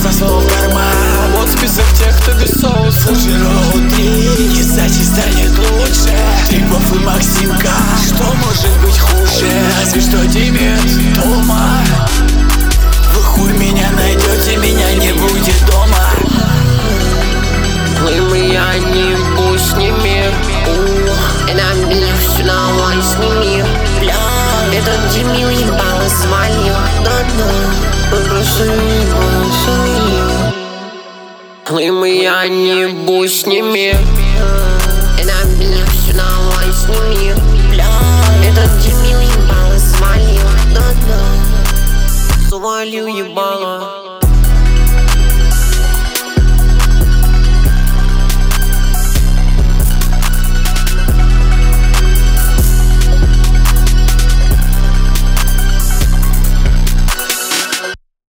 засунул в карман. Вот список тех, кто без соуса. Слушай, роутри, не сачи, станет лучше. Трипов и Максимка, что может быть хуже? Разве что Демет, Тома. Вы хуй меня найдете, меня не будет дома. Я не буду с ними. Это меня все давай сними. Этот Демил ебало свалил. Да-да, просто ебало свалил. Я не буду с ними. Это меня все давай сними. Этот Демил ебало свалил. Да-да, свалил ебало.